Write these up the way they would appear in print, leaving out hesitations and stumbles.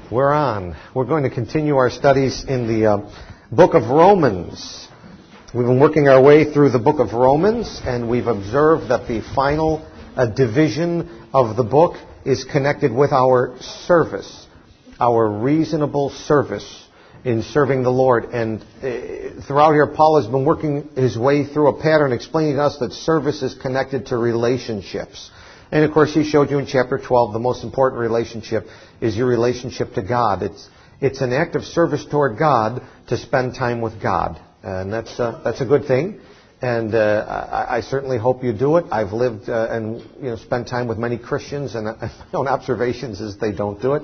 We're on. We're going to continue our studies in the book of Romans. We've been working our way through the book of Romans, and we've observed that the final division of the book is connected with our service, our reasonable service in serving the Lord. And throughout here, Paul has been working his way through a pattern explaining to us that service is connected to relationships. And of course, he showed you in chapter 12 the most important relationship is your relationship to God. It's an act of service toward God to spend time with God, and that's a good thing. And I certainly hope you do it. I've lived and spent time with many Christians, and my own observations is they don't do it.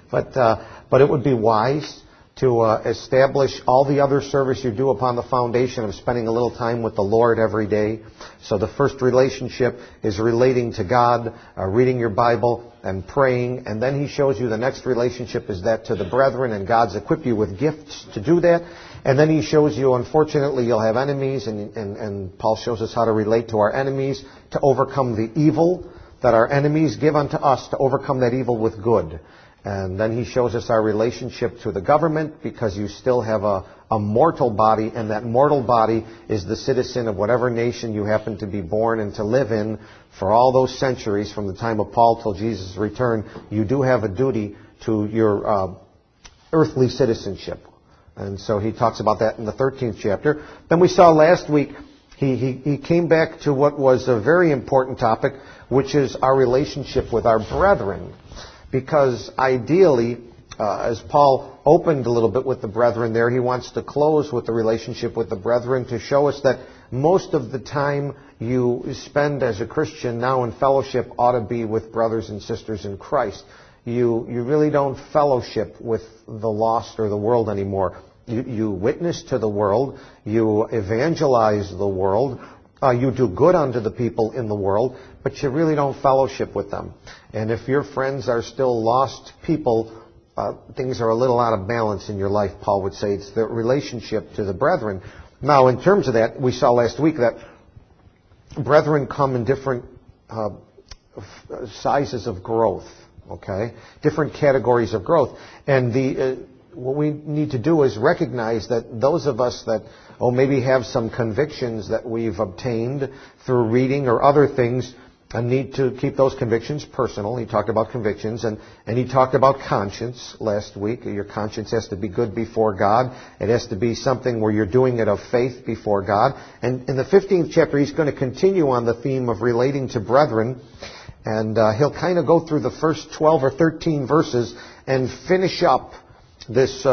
But it would be wise to establish all the other service you do upon the foundation of spending a little time with the Lord every day. So the first relationship is relating to God, reading your Bible, and praying. And then he shows you the next relationship is that to the brethren, and God's equipped you with gifts to do that. And then he shows you, unfortunately, you'll have enemies, and Paul shows us how to relate to our enemies, to overcome the evil that our enemies give unto us, to overcome that evil with good. And then he shows us our relationship to the government, because you still have a mortal body, and that mortal body is the citizen of whatever nation you happen to be born and to live in for all those centuries from the time of Paul till Jesus' return. You do have a duty to your earthly citizenship. And so he talks about that in the 13th chapter. Then we saw last week he came back to what was a very important topic, which is our relationship with our brethren. Because ideally, as Paul opened a little bit with the brethren there, he wants to close with the relationship with the brethren to show us that most of the time you spend as a Christian now in fellowship ought to be with brothers and sisters in Christ. You really don't fellowship with the lost or the world anymore. You witness to the world. You evangelize the world. You do good unto the people in the world, but you really don't fellowship with them. And if your friends are still lost people, things are a little out of balance in your life, Paul would say. It's the relationship to the brethren. Now, in terms of that, we saw last week that brethren come in different sizes of growth, okay? Different categories of growth. And what we need to do is recognize that those of us that maybe have some convictions that we've obtained through reading or other things, and need to keep those convictions personal. He talked about convictions, and he talked about conscience last week. Your conscience has to be good before God. It has to be something where you're doing it of faith before God. And in the 15th chapter, he's going to continue on the theme of relating to brethren, and he'll kind of go through the first 12 or 13 verses and finish up this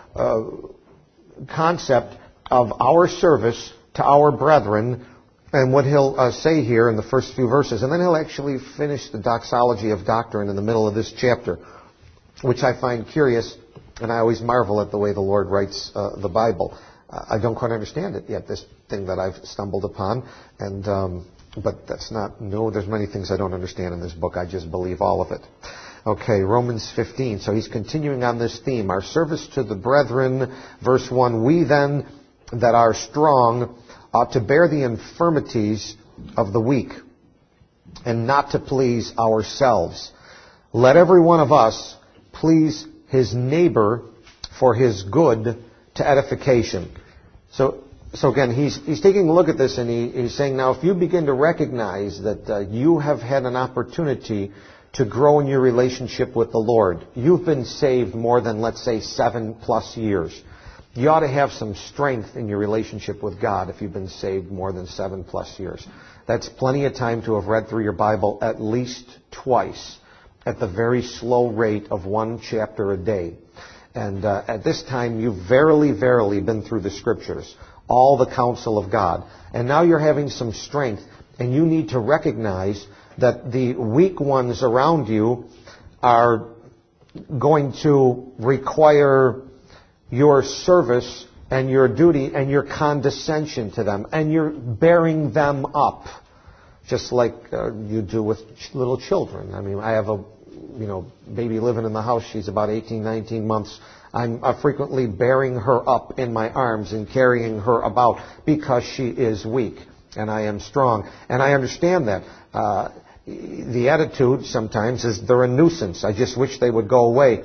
concept of our service to our brethren, and what he'll say here in the first few verses. And then he'll actually finish the doxology of doctrine in the middle of this chapter, which I find curious, and I always marvel at the way the Lord writes the Bible. I don't quite understand it yet, this thing that I've stumbled upon, but that's not new. There's many things I don't understand in this book. I just believe all of it. Okay, Romans 15. So he's continuing on this theme. Our service to the brethren, verse 1. We then that are strong ought to bear the infirmities of the weak, and not to please ourselves. Let every one of us please his neighbor for his good to edification. So again, he's taking a look at this, and he's saying, now if you begin to recognize that you have had an opportunity to grow in your relationship with the Lord, you've been saved more than, let's say, 7+ years. You ought to have some strength in your relationship with God if you've been saved more than 7+ years. That's plenty of time to have read through your Bible at least twice at the very slow rate of 1 chapter a day. And at this time, you've verily, verily been through the Scriptures, all the counsel of God. And now you're having some strength, and you need to recognize that the weak ones around you are going to require your service and your duty and your condescension to them, and you're bearing them up, just like you do with little children. I mean, I have a baby living in the house. She's about 18, 19 months. I'm frequently bearing her up in my arms and carrying her about because she is weak and I am strong. And I understand that. The attitude sometimes is they're a nuisance. I just wish they would go away.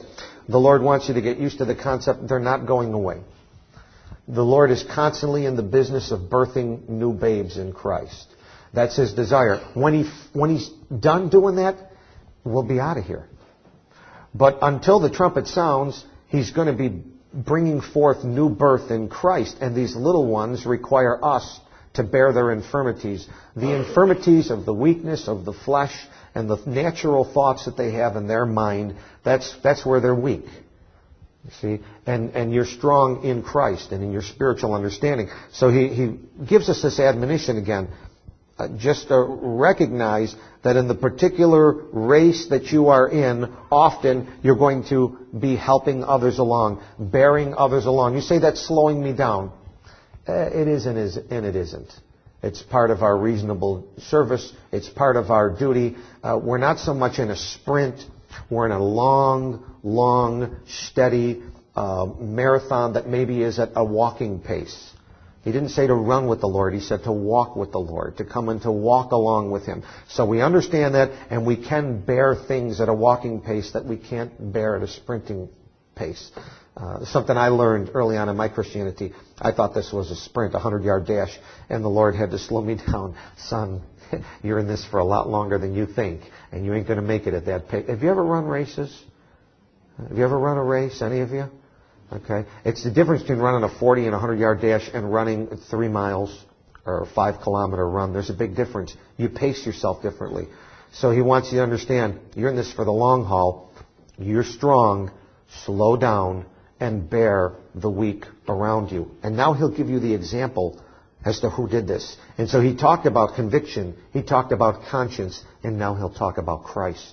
The Lord wants you to get used to the concept they're not going away. The Lord is constantly in the business of birthing new babes in Christ. That's His desire. When He's done doing that, we'll be out of here. But until the trumpet sounds, He's going to be bringing forth new birth in Christ. And these little ones require us to bear their infirmities. The infirmities of the weakness of the flesh and the natural thoughts that they have in their mind, that's where they're weak. You see? And you're strong in Christ and in your spiritual understanding. So he gives us this admonition again. Just to recognize that in the particular race that you are in, often you're going to be helping others along, bearing others along. You say that's slowing me down. It is and it isn't. It's part of our reasonable service. It's part of our duty. We're not so much in a sprint. We're in a long, steady marathon that maybe is at a walking pace. He didn't say to run with the Lord. He said to walk with the Lord, to come and to walk along with Him. So we understand that, and we can bear things at a walking pace that we can't bear at a sprinting pace. Something I learned early on in my Christianity. I thought this was a sprint, a 100-yard dash, and the Lord had to slow me down. Son, you're in this for a lot longer than you think, and you ain't going to make it at that pace. Have you ever run races? Have you ever run a race, any of you? Okay. It's the difference between running a 40 and 100-yard dash and running 3 miles or a 5-kilometer run. There's a big difference. You pace yourself differently. So He wants you to understand, you're in this for the long haul. You're strong. Slow down and bear the weak around you. And now He'll give you the example as to who did this. And so He talked about conviction. He talked about conscience. And now He'll talk about Christ.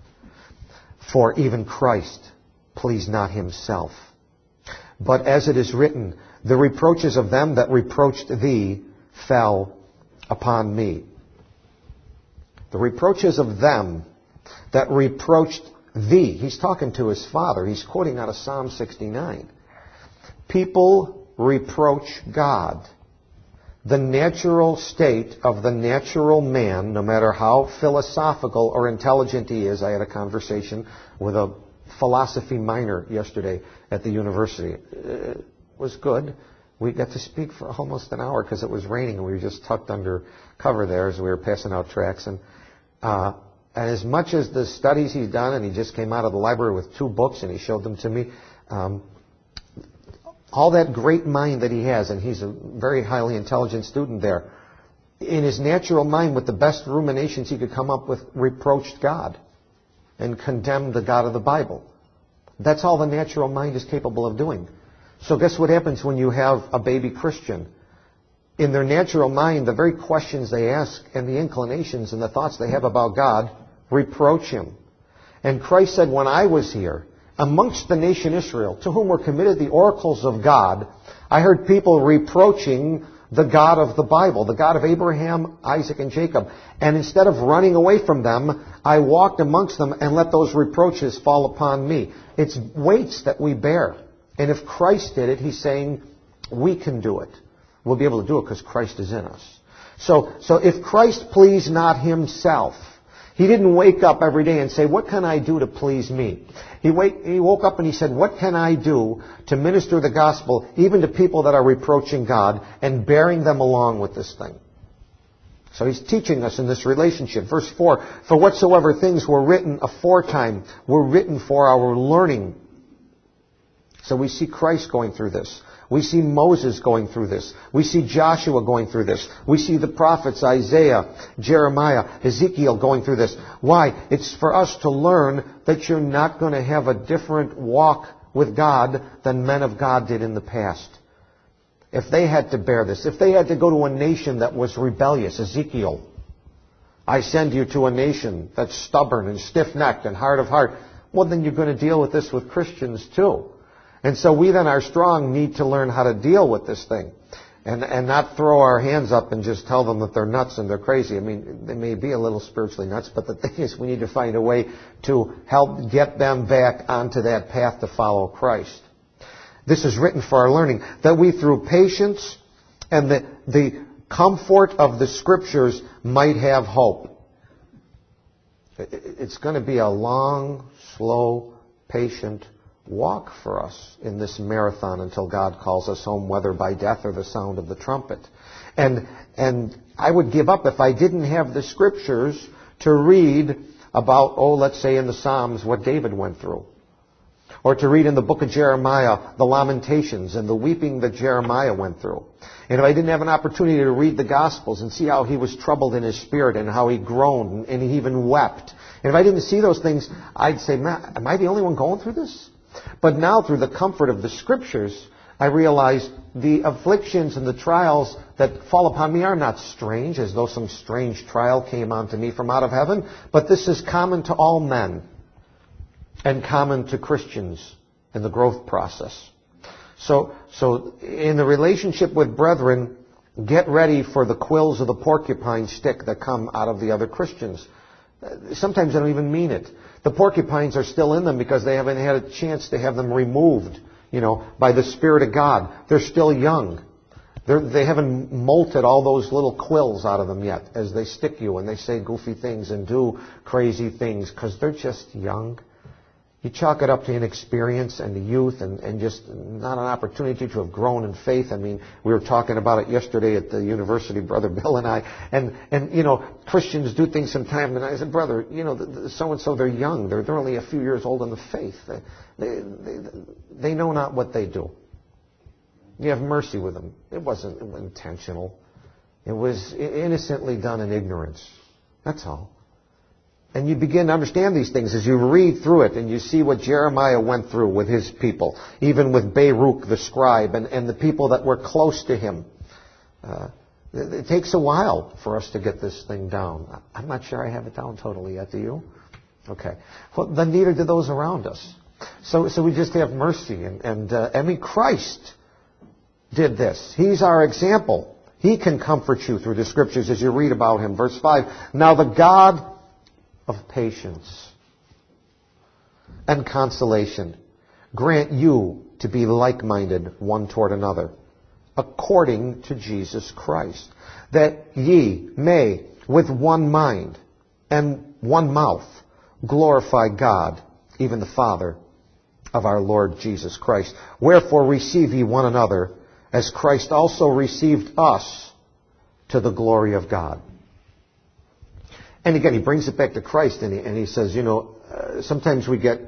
For even Christ pleased not Himself. But as it is written, the reproaches of them that reproached thee fell upon me. The reproaches of them that reproached thee. He's talking to his Father. He's quoting out of Psalm 69. People reproach God. The natural state of the natural man, no matter how philosophical or intelligent he is. I had a conversation with a philosophy minor yesterday at the university. It was good. We got to speak for almost an hour because it was raining and we were just tucked under cover there as we were passing out tracts. And as much as the studies he's done, and he just came out of the library with 2 books and he showed them to me, all that great mind that he has, and he's a very highly intelligent student there, in his natural mind, with the best ruminations he could come up with, reproached God and condemned the God of the Bible. That's all the natural mind is capable of doing. So guess what happens when you have a baby Christian? In their natural mind, the very questions they ask and the inclinations and the thoughts they have about God reproach Him. And Christ said, when I was here, amongst the nation Israel, to whom were committed the oracles of God, I heard people reproaching the God of the Bible, the God of Abraham, Isaac, and Jacob. And instead of running away from them, I walked amongst them and let those reproaches fall upon me. It's weights that we bear. And if Christ did it, He's saying we can do it. We'll be able to do it because Christ is in us. So if Christ pleased not Himself, He didn't wake up every day and say, what can I do to please me? He woke up and He said, what can I do to minister the gospel even to people that are reproaching God and bearing them along with this thing? So He's teaching us in this relationship. Verse 4, for whatsoever things were written aforetime were written for our learning. So we see Christ going through this. We see Moses going through this. We see Joshua going through this. We see the prophets, Isaiah, Jeremiah, Ezekiel going through this. Why? It's for us to learn that you're not going to have a different walk with God than men of God did in the past. If they had to bear this, if they had to go to a nation that was rebellious, Ezekiel, I send you to a nation that's stubborn and stiff-necked and hard of heart, well, then you're going to deal with this with Christians too. And so we then are strong need to learn how to deal with this thing and not throw our hands up and just tell them that they're nuts and they're crazy. I mean, they may be a little spiritually nuts, but the thing is we need to find a way to help get them back onto that path to follow Christ. This is written for our learning, that we through patience and the comfort of the Scriptures might have hope. It's going to be a long, slow, patient walk for us in this marathon until God calls us home, whether by death or the sound of the trumpet. And I would give up if I didn't have the Scriptures to read about, let's say in the Psalms, what David went through. Or to read in the book of Jeremiah, the lamentations and the weeping that Jeremiah went through. And if I didn't have an opportunity to read the Gospels and see how he was troubled in his spirit and how he groaned and he even wept. And if I didn't see those things, I'd say, man, am I the only one going through this? But now through the comfort of the Scriptures, I realize the afflictions and the trials that fall upon me are not strange, as though some strange trial came onto me from out of heaven, but this is common to all men and common to Christians in the growth process. So in the relationship with brethren, get ready for the quills of the porcupine stick that come out of the other Christians. Sometimes they don't even mean it. The porcupines are still in them because they haven't had a chance to have them removed, by the Spirit of God. They're still young. They haven't molted all those little quills out of them yet as they stick you and they say goofy things and do crazy things because they're just young. You chalk it up to inexperience and youth and just not an opportunity to have grown in faith. I mean, we were talking about it yesterday at the university, Brother Bill and I. And Christians do things sometimes. And I said, brother, so-and-so, they're young. They're only a few years old in the faith. They know not what they do. You have mercy with them. It wasn't intentional. It was innocently done in ignorance. That's all. And you begin to understand these things as you read through it and you see what Jeremiah went through with his people, even with Baruch the scribe and the people that were close to him. It takes a while for us to get this thing down. I'm not sure I have it down totally yet, do you? Okay. Well, then neither do those around us. So we just have mercy. And Christ did this. He's our example. He can comfort you through the Scriptures as you read about him. Verse 5, now the God of patience and consolation grant you to be like-minded one toward another, according to Jesus Christ, that ye may with one mind and one mouth glorify God, even the Father of our Lord Jesus Christ. Wherefore receive ye one another, as Christ also received us to the glory of God. And again, he brings it back to Christ, and he says, sometimes we get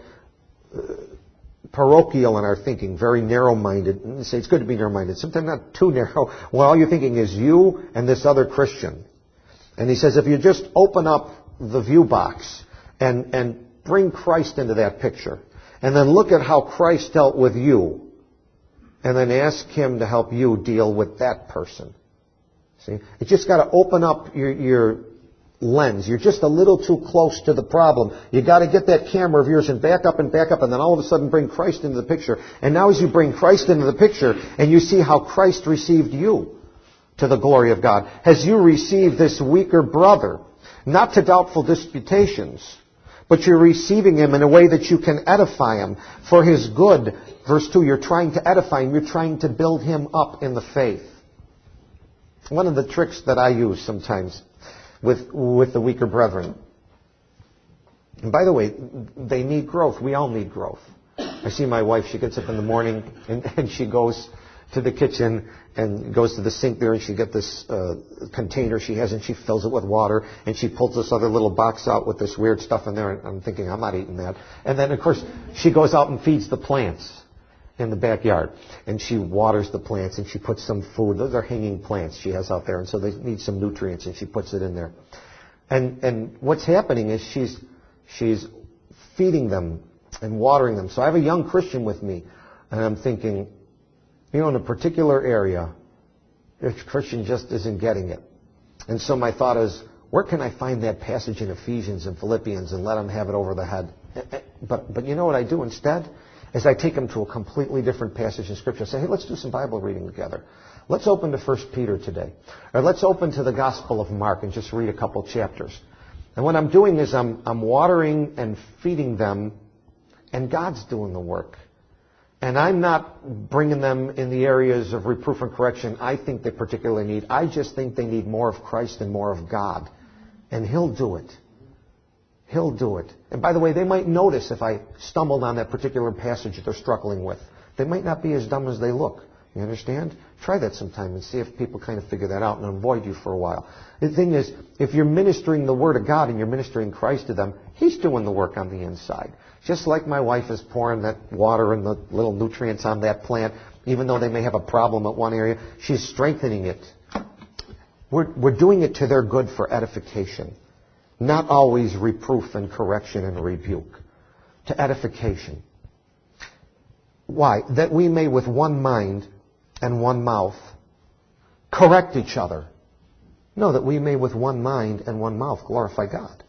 parochial in our thinking, very narrow-minded. And say it's good to be narrow-minded. Sometimes not too narrow. Well, all you're thinking is you and this other Christian. And he says, if you just open up the view box and bring Christ into that picture, and then look at how Christ dealt with you, and then ask him to help you deal with that person. See, it's just got to open up your lens. You're just a little too close to the problem. You got to get that camera of yours and back up, and then all of a sudden bring Christ into the picture. And now as you bring Christ into the picture, and you see how Christ received you to the glory of God, as you receive this weaker brother, not to doubtful disputations, but you're receiving him in a way that you can edify him for his good. Verse 2, you're trying to edify him. You're trying to build him up in the faith. One of the tricks that I use sometimes with the weaker brethren. And by the way, they need growth. We all need growth. I see my wife, she gets up in the morning and she goes to the kitchen and goes to the sink there, and she gets this container she has, and she fills it with water, and she pulls this other little box out with this weird stuff in there, and I'm thinking, I'm not eating that. And then, of course, she goes out and feeds the plants in the backyard, and she waters the plants, and she puts some food. Those are hanging plants she has out there, and so they need some nutrients, and she puts it in there. And what's happening is she's feeding them and watering them. So I have a young Christian with me, and I'm thinking, in a particular area, the Christian just isn't getting it. And so my thought is, where can I find that passage in Ephesians and Philippians and let them have it over the head? But you know what I do instead? Is I take them to a completely different passage in Scripture. I say, hey, let's do some Bible reading together. Let's open to 1 Peter today. Or let's open to the Gospel of Mark and just read a couple chapters. And what I'm doing is I'm watering and feeding them, and God's doing the work. And I'm not bringing them in the areas of reproof and correction I think they particularly need. I just think they need more of Christ and more of God. And He'll do it. He'll do it. And by the way, they might notice if I stumbled on that particular passage that they're struggling with. They might not be as dumb as they look. You understand? Try that sometime and see if people kind of figure that out and avoid you for a while. The thing is, if you're ministering the Word of God and you're ministering Christ to them, He's doing the work on the inside. Just like my wife is pouring that water and the little nutrients on that plant, even though they may have a problem at one area, she's strengthening it. We're doing it to their good for edification. Not always reproof and correction and rebuke. To edification. Why? That we may with one mind and one mouth correct each other. No, that we may with one mind and one mouth glorify God.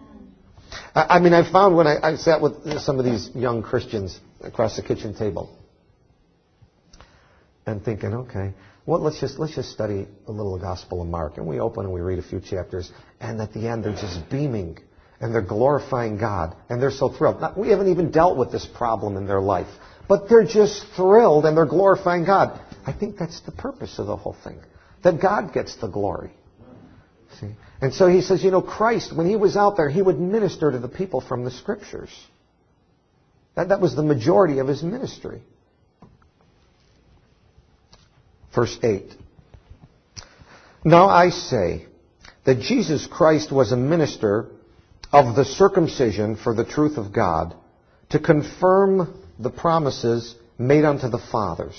I found when I sat with some of these young Christians across the kitchen table and thinking, okay, well, let's just study a little Gospel of Mark. And we open and we read a few chapters, and at the end they're just beaming and they're glorifying God and they're so thrilled. Now, we haven't even dealt with this problem in their life, but they're just thrilled and they're glorifying God. I think that's the purpose of the whole thing, that God gets the glory. See? And so he says, Christ, when He was out there, He would minister to the people from the Scriptures. That was the majority of His ministry. Verse 8. Now I say that Jesus Christ was a minister of the circumcision for the truth of God, to confirm the promises made unto the fathers.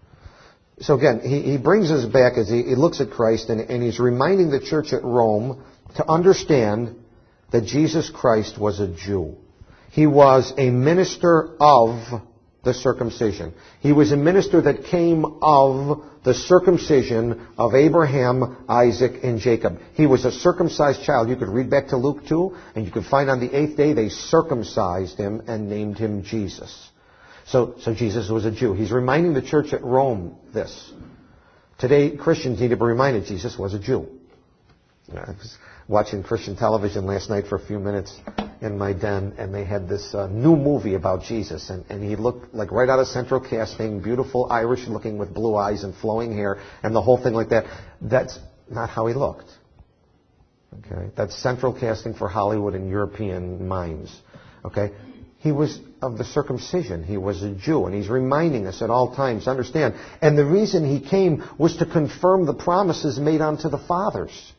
So again, he brings us back as he looks at Christ, and he's reminding the church at Rome to understand that Jesus Christ was a Jew. He was a minister of the circumcision. He was a minister that came of the circumcision of Abraham, Isaac, and Jacob. He was a circumcised child. You could read back to Luke 2, and you could find on the 8th day they circumcised Him and named Him Jesus. So Jesus was a Jew. He's reminding the church at Rome this. Today, Christians need to be reminded Jesus was a Jew. I was watching Christian television last night for a few minutes in my den, and they had this new movie about Jesus, and he looked like right out of Central Casting, beautiful Irish looking with blue eyes and flowing hair, and the whole thing like that. That's not how he looked. Okay? That's Central Casting for Hollywood and European minds. Okay? He was of the circumcision. He was a Jew. And he's reminding us at all times, understand. And the reason he came was to confirm the promises made unto the fathers.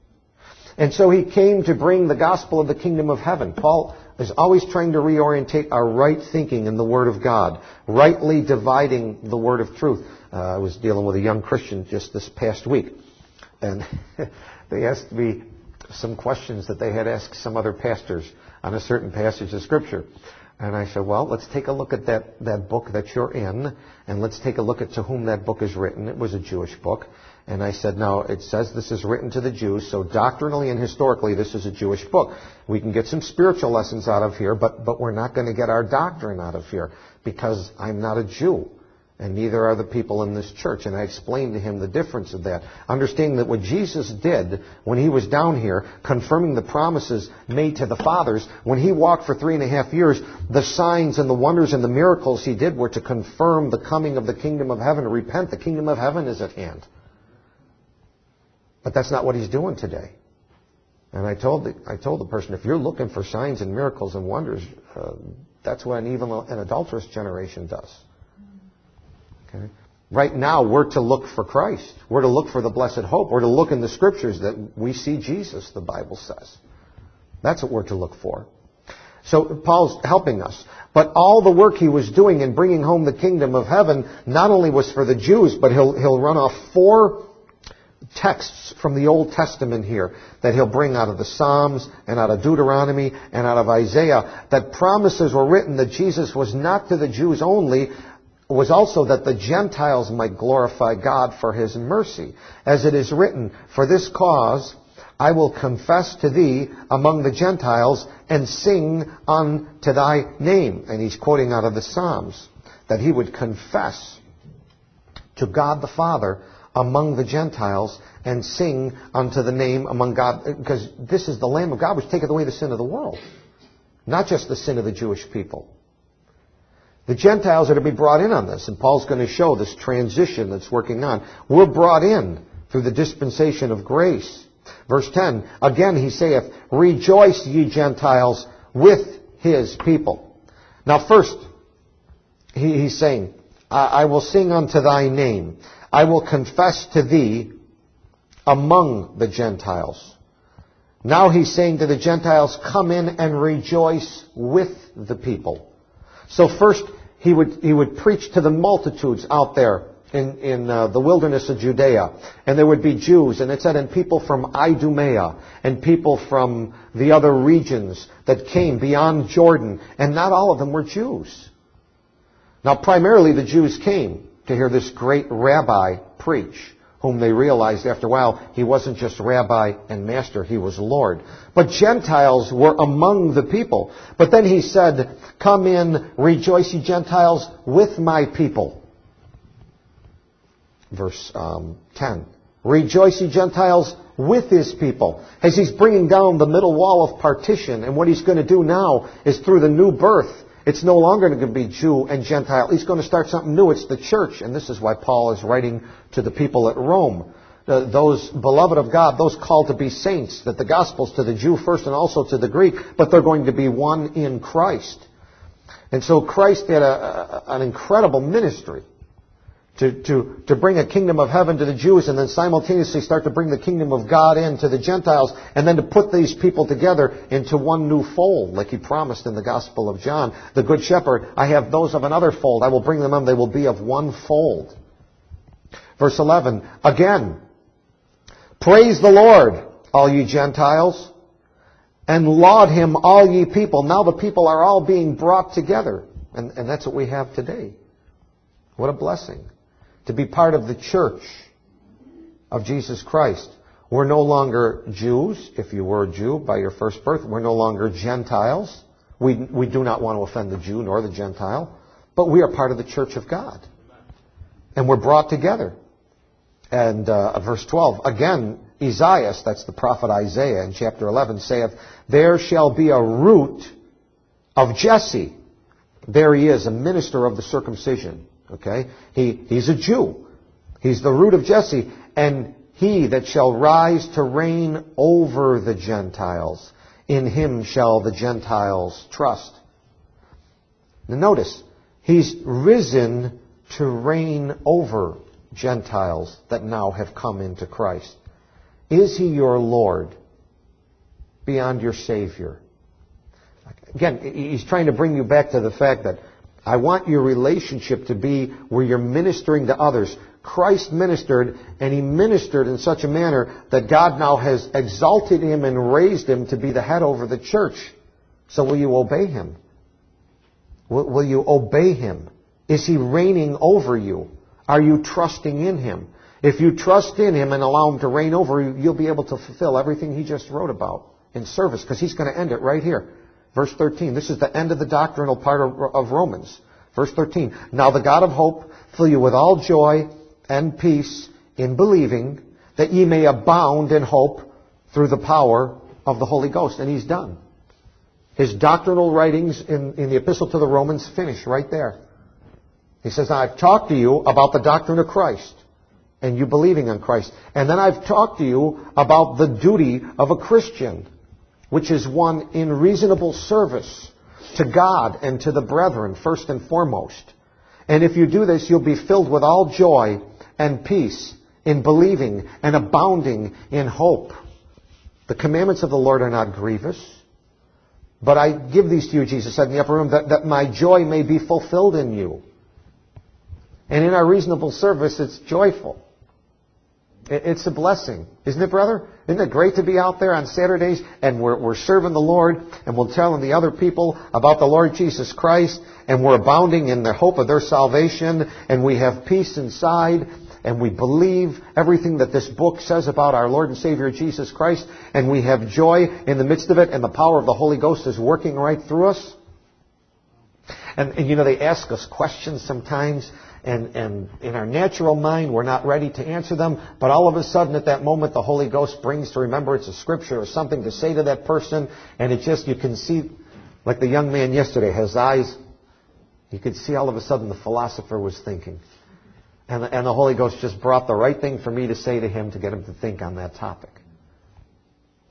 And so he came to bring the gospel of the kingdom of heaven. Paul is always trying to reorientate our right thinking in the Word of God, rightly dividing the word of truth. I was dealing with a young Christian just this past week, and they asked me some questions that they had asked some other pastors on a certain passage of Scripture. And I said, well, let's take a look at that book that you're in, and let's take a look at to whom that book is written. It was a Jewish book. And I said, now, it says this is written to the Jews, so doctrinally and historically this is a Jewish book. We can get some spiritual lessons out of here, but we're not going to get our doctrine out of here, because I'm not a Jew, and neither are the people in this church. And I explained to him the difference of that, understanding that what Jesus did when He was down here, confirming the promises made to the fathers, when He walked for 3.5 years, the signs and the wonders and the miracles He did were to confirm the coming of the kingdom of heaven. Repent, the kingdom of heaven is at hand. But that's not what He's doing today. And I told the person, if you're looking for signs and miracles and wonders, that's what an evil and adulterous generation does. Okay? Right now, we're to look for Christ. We're to look for the blessed hope. We're to look in the Scriptures that we see Jesus, the Bible says. That's what we're to look for. So Paul's helping us. But all the work he was doing in bringing home the kingdom of heaven not only was for the Jews, but he'll run off 4 texts from the Old Testament here that he'll bring out of the Psalms and out of Deuteronomy and out of Isaiah, that promises were written that Jesus was not to the Jews only, was also that the Gentiles might glorify God for His mercy. As it is written, for this cause I will confess to thee among the Gentiles and sing unto thy name. And he's quoting out of the Psalms, that he would confess to God the Father among the Gentiles and sing unto the name among God, because this is the Lamb of God which taketh away the sin of the world, not just the sin of the Jewish people. The Gentiles are to be brought in on this, and Paul's going to show this transition that's working on. We're brought in through the dispensation of grace Verse 10, again he saith, rejoice ye Gentiles with his people. Now first, he's saying, I will sing unto thy name. I will confess to thee among the Gentiles. Now he's saying to the Gentiles, come in and rejoice with the people. So first, he would preach to the multitudes out there in the wilderness of Judea. And there would be Jews, and it said, and people from Idumea, and people from the other regions that came beyond Jordan. And not all of them were Jews. Now, primarily the Jews came to hear this great rabbi preach, whom they realized after a while he wasn't just rabbi and master, he was Lord. But Gentiles were among the people. But then he said, come in, rejoice ye Gentiles with my people. Verse 10. Rejoice ye Gentiles with his people. As he's bringing down the middle wall of partition, and what he's going to do now is through the new birth, it's no longer going to be Jew and Gentile. He's going to start something new. It's the church. And this is why Paul is writing to the people at Rome. Those beloved of God, those called to be saints, that the gospel's to the Jew first and also to the Greek, but they're going to be one in Christ. And so Christ had an incredible ministry to bring a kingdom of heaven to the Jews and then simultaneously start to bring the kingdom of God into the Gentiles and then to put these people together into one new fold, like he promised in the Gospel of John. The Good Shepherd, I have those of another fold. I will bring them in. They will be of one fold. Verse 11, again, praise the Lord, all ye Gentiles, and laud him, all ye people. Now the people are all being brought together. And that's what we have today. What a blessing. To be part of the church of Jesus Christ. We're no longer Jews, if you were a Jew by your first birth. We're no longer Gentiles. We do not want to offend the Jew nor the Gentile. But we are part of the church of God. And we're brought together. And verse 12, again, Isaiah, that's the prophet Isaiah in chapter 11, saith, there shall be a root of Jesse. There he is, a minister of the circumcision. Okay? He's a Jew. He's the root of Jesse. And he that shall rise to reign over the Gentiles, in him shall the Gentiles trust. Now notice, he's risen to reign over Gentiles that now have come into Christ. Is he your Lord beyond your Savior? Again, he's trying to bring you back to the fact that I want your relationship to be where you're ministering to others. Christ ministered, and he ministered in such a manner that God now has exalted him and raised him to be the head over the church. So will you obey him? Will you obey him? Is he reigning over you? Are you trusting in him? If you trust in him and allow him to reign over you, you'll be able to fulfill everything he just wrote about in service, because he's going to end it right here. Verse 13, this is the end of the doctrinal part of Romans. Verse 13, now the God of hope fill you with all joy and peace in believing, that ye may abound in hope through the power of the Holy Ghost. And he's done. His doctrinal writings in the epistle to the Romans finish right there. He says, now I've talked to you about the doctrine of Christ and you believing on Christ. And then I've talked to you about the duty of a Christian, which is one in reasonable service to God and to the brethren, first and foremost. And if you do this, you'll be filled with all joy and peace in believing and abounding in hope. The commandments of the Lord are not grievous, but I give these to you, Jesus said in the upper room, that my joy may be fulfilled in you. And in our reasonable service, it's joyful. It's a blessing. Isn't it, brother? Isn't it great to be out there on Saturdays and we're serving the Lord and we're telling the other people about the Lord Jesus Christ and we're abounding in the hope of their salvation and we have peace inside and we believe everything that this book says about our Lord and Savior Jesus Christ and we have joy in the midst of it and the power of the Holy Ghost is working right through us? And you know, they ask us questions sometimes, and in our natural mind, we're not ready to answer them, but all of a sudden at that moment, the Holy Ghost brings to remembrance a scripture or something to say to that person, and it just, you can see, like the young man yesterday, his eyes, you could see all of a sudden the philosopher was thinking. And the Holy Ghost just brought the right thing for me to say to him to get him to think on that topic.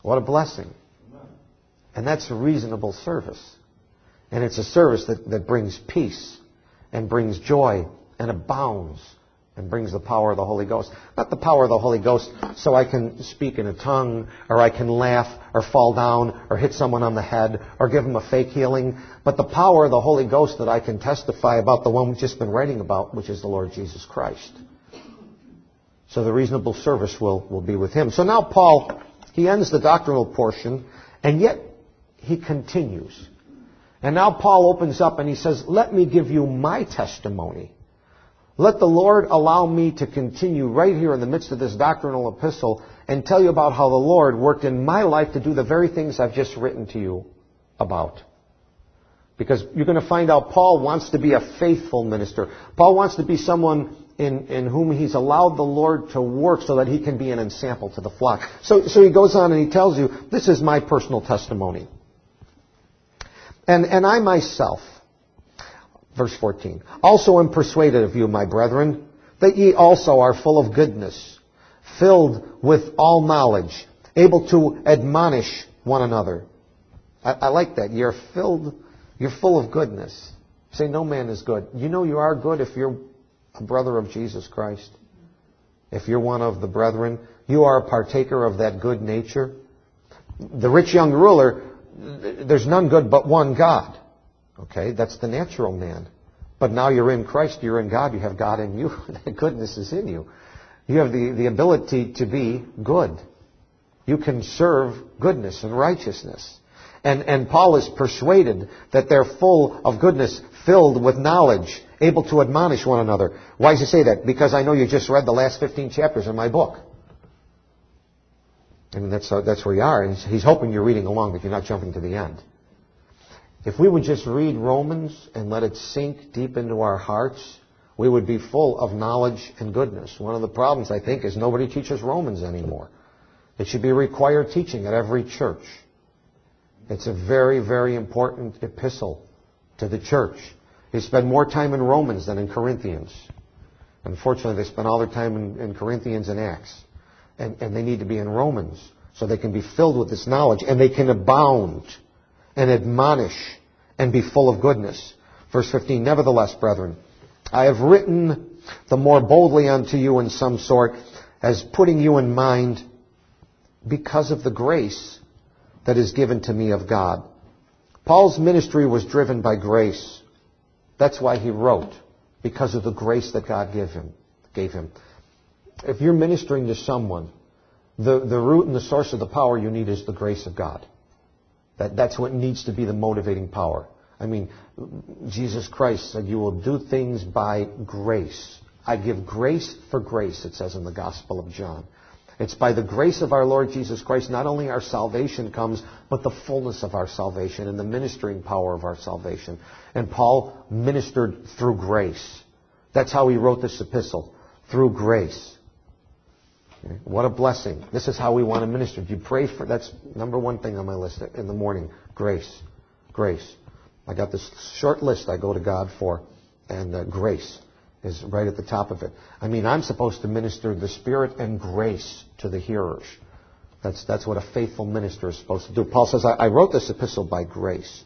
What a blessing. And that's a reasonable service. And it's a service that brings peace and brings joy and abounds and brings the power of the Holy Ghost. Not the power of the Holy Ghost so I can speak in a tongue, or I can laugh, or fall down, or hit someone on the head, or give them a fake healing, but the power of the Holy Ghost that I can testify about, the one we've just been writing about, which is the Lord Jesus Christ. So the reasonable service will be with Him. So now Paul, he ends the doctrinal portion, and yet he continues. And now Paul opens up and he says, let me give you my testimony. Let the Lord allow me to continue right here in the midst of this doctrinal epistle and tell you about how the Lord worked in my life to do the very things I've just written to you about. Because you're going to find out Paul wants to be a faithful minister. Paul wants to be someone in whom he's allowed the Lord to work so that he can be an ensample to the flock. So he goes on and he tells you, this is my personal testimony. And I myself, verse 14, also am persuaded of you, my brethren, that ye also are full of goodness, filled with all knowledge, able to admonish one another. I like that. You're full of goodness. Say, no man is good. You know you are good if you're a brother of Jesus Christ. If you're one of the brethren, you are a partaker of that good nature. The rich young ruler, there's none good but one God. Okay, that's the natural man. But now you're in Christ, you're in God, you have God in you. That goodness is in you. You have the ability to be good. You can serve goodness and righteousness. And Paul is persuaded that they're full of goodness, filled with knowledge, able to admonish one another. Why does he say that? Because I know you just read the last 15 chapters in my book. I mean, that's where you are. And he's hoping you're reading along, that you're not jumping to the end. If we would just read Romans and let it sink deep into our hearts, we would be full of knowledge and goodness. One of the problems, I think, is nobody teaches Romans anymore. It should be required teaching at every church. It's a very, very important epistle to the church. They spend more time in Romans than in Corinthians. Unfortunately, they spend all their time in Corinthians and Acts. And they need to be in Romans so they can be filled with this knowledge and they can abound and admonish and be full of goodness. Verse 15, nevertheless, brethren, I have written the more boldly unto you in some sort, as putting you in mind because of the grace that is given to me of God. Paul's ministry was driven by grace. That's why he wrote, because of the grace that God gave him. If you're ministering to someone, the root and the source of the power you need is the grace of God. That's what needs to be the motivating power. I mean, Jesus Christ said, you will do things by grace. I give grace for grace, it says in the Gospel of John. It's by the grace of our Lord Jesus Christ, not only our salvation comes, but the fullness of our salvation and the ministering power of our salvation. And Paul ministered through grace. That's how he wrote this epistle, through grace. What a blessing. This is how we want to minister. Do you pray for, that's number one thing on my list in the morning. Grace. Grace. I got this short list I go to God for, and grace is right at the top of it. I mean, I'm supposed to minister the Spirit and grace to the hearers. That's what a faithful minister is supposed to do. Paul says, I wrote this epistle by grace.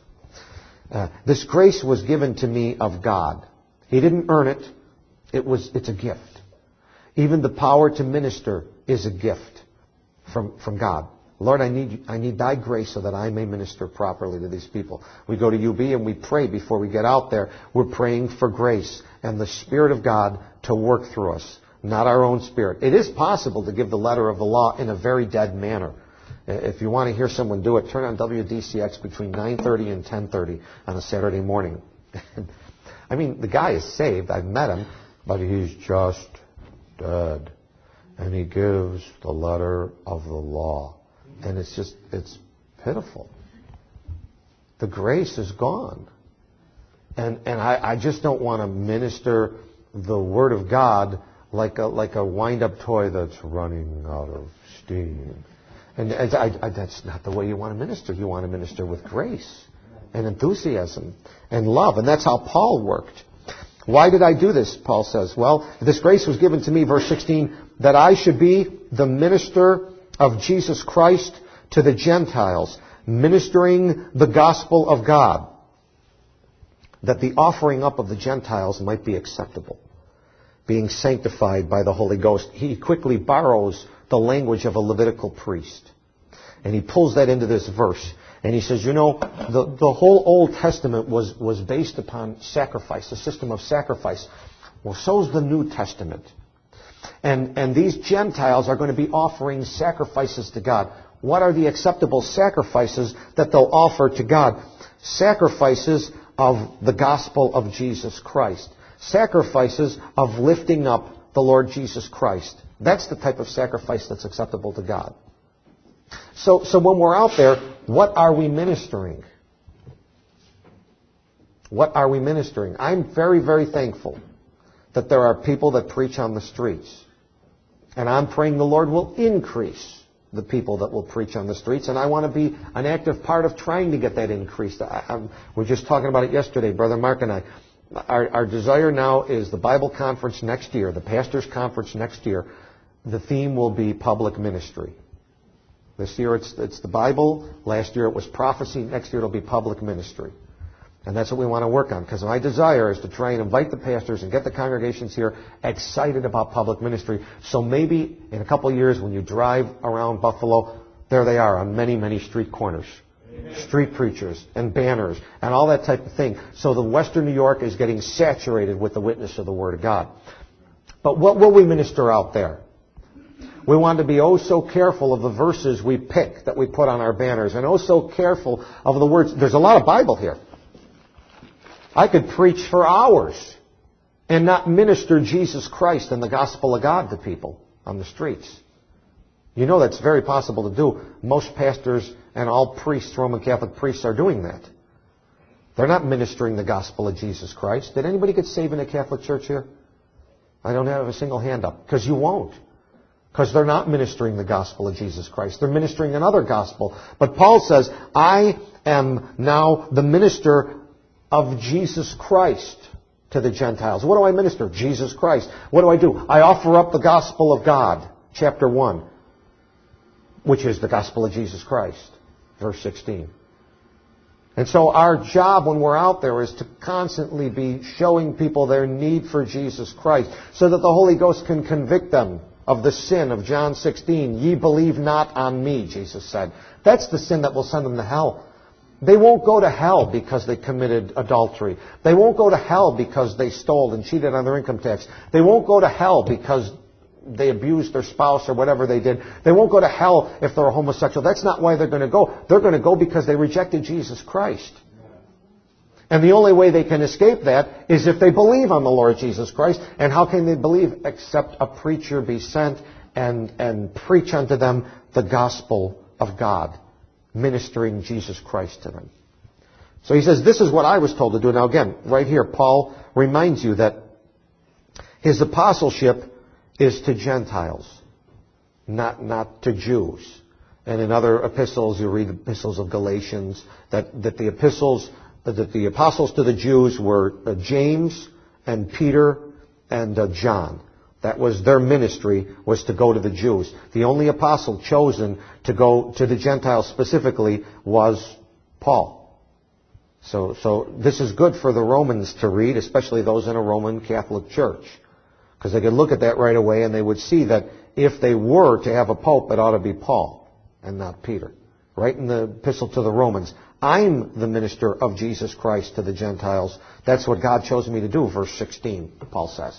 This grace was given to me of God. He didn't earn it. It's a gift. Even the power to minister is a gift from God. Lord, I need thy grace so that I may minister properly to these people. We go to UB and we pray before we get out there. We're praying for grace and the Spirit of God to work through us, not our own spirit. It is possible to give the letter of the law in a very dead manner. If you want to hear someone do it, turn on WDCX between 9:30 and 10:30 on a Saturday morning. I mean, the guy is saved. I've met him, but he's just dead. And he gives the letter of the law. And it's pitiful. The grace is gone. And I just don't want to minister the Word of God like a wind-up toy that's running out of steam. And that's not the way you want to minister. You want to minister with grace and enthusiasm and love. And that's how Paul worked. Why did I do this, Paul says? Well, this grace was given to me, verse 16, that I should be the minister of Jesus Christ to the Gentiles, ministering the gospel of God, that the offering up of the Gentiles might be acceptable, being sanctified by the Holy Ghost. He quickly borrows the language of a Levitical priest, and he pulls that into this verse. And he says, the whole Old Testament was based upon sacrifice, a system of sacrifice. Well, so's the New Testament. And these Gentiles are going to be offering sacrifices to God. What are the acceptable sacrifices that they'll offer to God? Sacrifices of the gospel of Jesus Christ. Sacrifices of lifting up the Lord Jesus Christ. That's the type of sacrifice that's acceptable to God. So when we're out there, what are we ministering? What are we ministering? I'm very, very thankful that there are people that preach on the streets. And I'm praying the Lord will increase the people that will preach on the streets. And I want to be an active part of trying to get that increased. We were just talking about it yesterday, Brother Mark and I. Our desire now is the Bible conference next year, the pastors' conference next year. The theme will be public ministry. This year it's the Bible. Last year it was prophecy. Next year it'll be public ministry. And that's what we want to work on, because my desire is to try and invite the pastors and get the congregations here excited about public ministry. So maybe in a couple of years when you drive around Buffalo, there they are on many, many street corners. Amen. Street preachers and banners and all that type of thing. So the Western New York is getting saturated with the witness of the Word of God. But what will we minister out there? We want to be oh so careful of the verses we pick that we put on our banners, and oh so careful of the words. There's a lot of Bible here. I could preach for hours and not minister Jesus Christ and the gospel of God to people on the streets. You know that's very possible to do. Most pastors and all priests, Roman Catholic priests, are doing that. They're not ministering the gospel of Jesus Christ. Did anybody get saved in a Catholic church here? I don't have a single hand up, because you won't. Because they're not ministering the gospel of Jesus Christ. They're ministering another gospel. But Paul says, I am now the minister of Jesus Christ to the Gentiles. What do I minister? Jesus Christ. What do? I offer up the gospel of God, chapter 1, which is the gospel of Jesus Christ, verse 16. And so our job when we're out there is to constantly be showing people their need for Jesus Christ, so that the Holy Ghost can convict them of the sin of John 16. Ye believe not on me, Jesus said. That's the sin that will send them to hell. They won't go to hell because they committed adultery. They won't go to hell because they stole and cheated on their income tax. They won't go to hell because they abused their spouse or whatever they did. They won't go to hell if they're a homosexual. That's not why they're going to go. They're going to go because they rejected Jesus Christ. And the only way they can escape that is if they believe on the Lord Jesus Christ. And how can they believe except a preacher be sent and preach unto them the gospel of God, ministering Jesus Christ to them. So he says, this is what I was told to do. Now again, right here, Paul reminds you that his apostleship is to Gentiles, not to Jews. And in other epistles, you read the epistles of Galatians, that the apostles to the Jews were James and Peter and John. That was their ministry, was to go to the Jews. The only apostle chosen to go to the Gentiles specifically was Paul. So this is good for the Romans to read, especially those in a Roman Catholic church. Because they could look at that right away and they would see that if they were to have a pope, it ought to be Paul and not Peter. Right in the epistle to the Romans. I'm the minister of Jesus Christ to the Gentiles. That's what God chose me to do, verse 16, Paul says.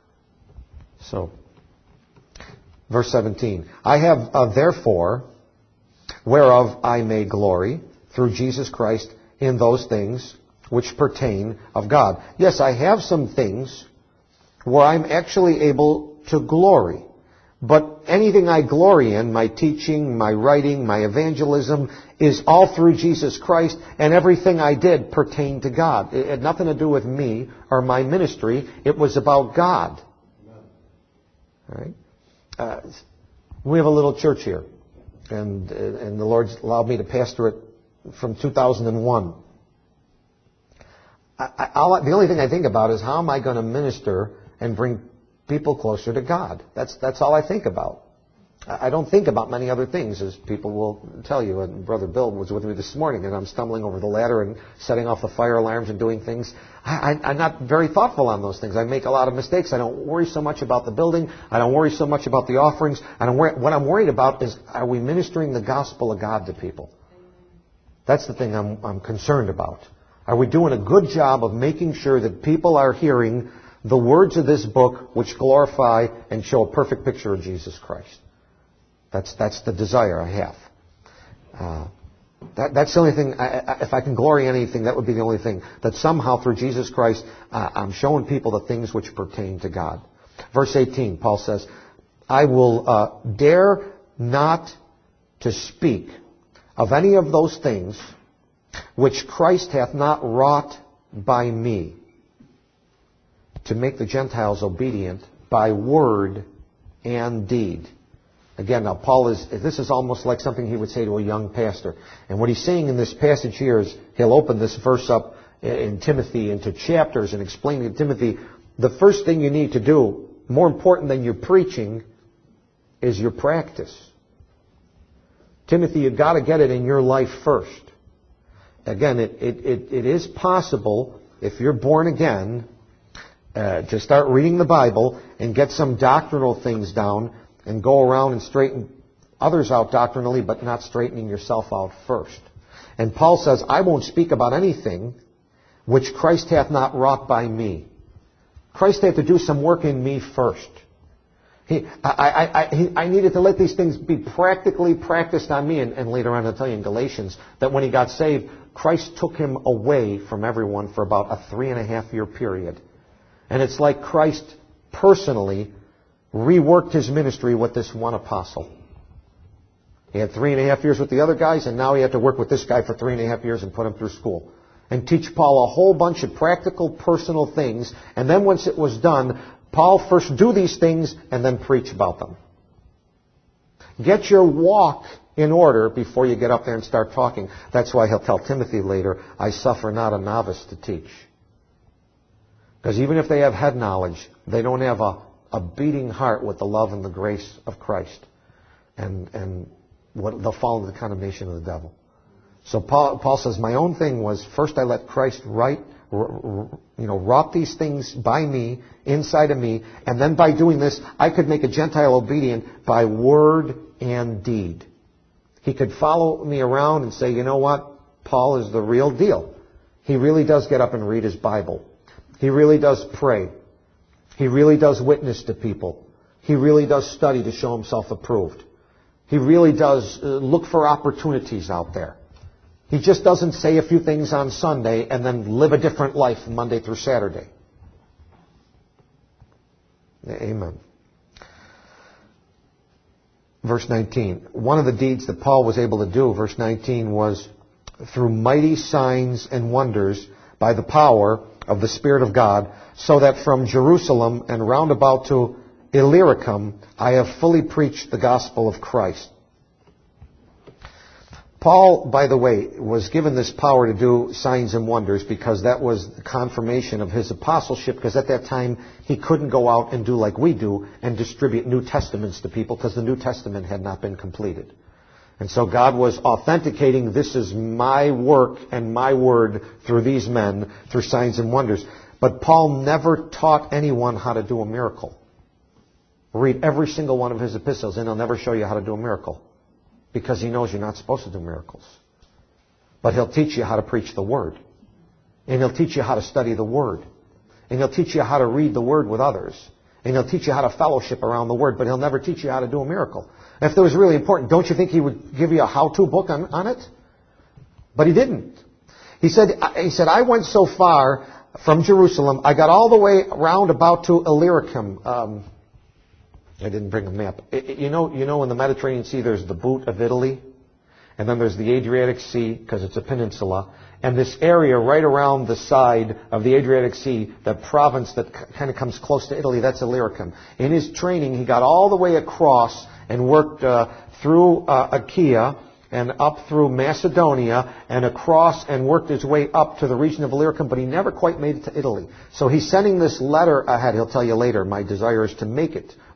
So, verse 17. I have therefore, whereof I may glory, through Jesus Christ, in those things which pertain of God. Yes, I have some things where I'm actually able to glory. But anything I glory in, my teaching, my writing, my evangelism, is all through Jesus Christ, and everything I did pertained to God. It had nothing to do with me or my ministry. It was about God. All right? We have a little church here, and the Lord's allowed me to pastor it from 2001. The only thing I think about is how am I going to minister and bring people closer to God. That's all I think about. I don't think about many other things, as people will tell you. And Brother Bill was with me this morning, and I'm stumbling over the ladder and setting off the fire alarms and doing things. I'm not very thoughtful on those things. I make a lot of mistakes. I don't worry so much about the building. I don't worry so much about the offerings. What I'm worried about is, are we ministering the gospel of God to people? That's the thing I'm concerned about. Are we doing a good job of making sure that people are hearing the words of this book which glorify and show a perfect picture of Jesus Christ? That's the desire I have. That's the only thing. If I can glory in anything, that would be the only thing. That somehow through Jesus Christ, I'm showing people the things which pertain to God. Verse 18, Paul says, I will dare not to speak of any of those things which Christ hath not wrought by me, to make the Gentiles obedient by word and deed. Again, now this is almost like something he would say to a young pastor. And what he's saying in this passage here is, he'll open this verse up in Timothy into chapters and explain to Timothy, the first thing you need to do, more important than your preaching, is your practice. Timothy, you've got to get it in your life first. Again, it is possible, if you're born again, to start reading the Bible and get some doctrinal things down and go around and straighten others out doctrinally, but not straightening yourself out first. And Paul says, I won't speak about anything which Christ hath not wrought by me. Christ had to do some work in me first. I needed to let these things be practically practiced on me. And later on I'll tell you in Galatians that when he got saved, Christ took him away from everyone for about a 3.5 year period. And it's like Christ personally reworked his ministry with this one apostle. He had 3.5 years with the other guys, and now he had to work with this guy for 3.5 years and put him through school. And teach Paul a whole bunch of practical, personal things. And then once it was done, Paul first do these things and then preach about them. Get your walk in order before you get up there and start talking. That's why he'll tell Timothy later, I suffer not a novice to teach. Because even if they have head knowledge, they don't have a beating heart with the love and the grace of Christ. And they'll fall into the condemnation of the devil. So Paul says, my own thing was, first I let Christ wrought these things by me, inside of me, and then by doing this, I could make a Gentile obedient by word and deed. He could follow me around and say, you know what? Paul is the real deal. He really does get up and read his Bible. He really does pray. He really does witness to people. He really does study to show himself approved. He really does look for opportunities out there. He just doesn't say a few things on Sunday and then live a different life Monday through Saturday. Amen. Verse 19. One of the deeds that Paul was able to do, verse 19, was through mighty signs and wonders by the power of the Spirit of God, so that from Jerusalem and round about to Illyricum I have fully preached the gospel of Christ. Paul, by the way, was given this power to do signs and wonders because that was the confirmation of his apostleship, because at that time he couldn't go out and do like we do and distribute New Testaments to people because the New Testament had not been completed. And so God was authenticating, this is my work and my word through these men, through signs and wonders. But Paul never taught anyone how to do a miracle. Read every single one of his epistles and he'll never show you how to do a miracle, because he knows you're not supposed to do miracles. But he'll teach you how to preach the Word. And he'll teach you how to study the Word. And he'll teach you how to read the Word with others. And he'll teach you how to fellowship around the Word. But he'll never teach you how to do a miracle. If that was really important, don't you think he would give you a how-to book on it? But he didn't. He said, I went so far from Jerusalem, I got all the way round about to Illyricum. I didn't bring a map. You know in the Mediterranean Sea there's the boot of Italy, and then there's the Adriatic Sea, because it's a peninsula, and this area right around the side of the Adriatic Sea, the province that kind of comes close to Italy, that's Illyricum. In his training, he got all the way across and worked through Achaia and up through Macedonia and across and worked his way up to the region of Illyricum, but he never quite made it to Italy. So he's sending this letter ahead. He'll tell you later, my desire is to make it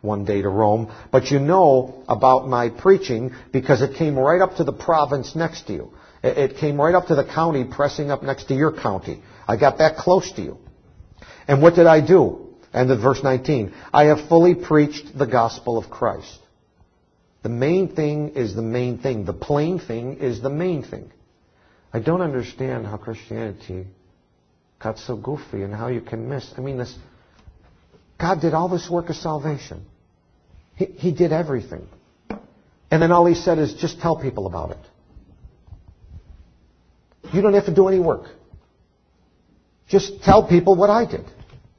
one day to Rome, but you know about my preaching because it came right up to the province next to you. It came right up to the county pressing up next to your county. I got that close to you. And what did I do? And in verse 19, I have fully preached the gospel of Christ. The main thing is the main thing. The plain thing is the main thing. I don't understand how Christianity got so goofy and how you can miss. God did all this work of salvation. He did everything. And then all He said is just tell people about it. You don't have to do any work. Just tell people what I did.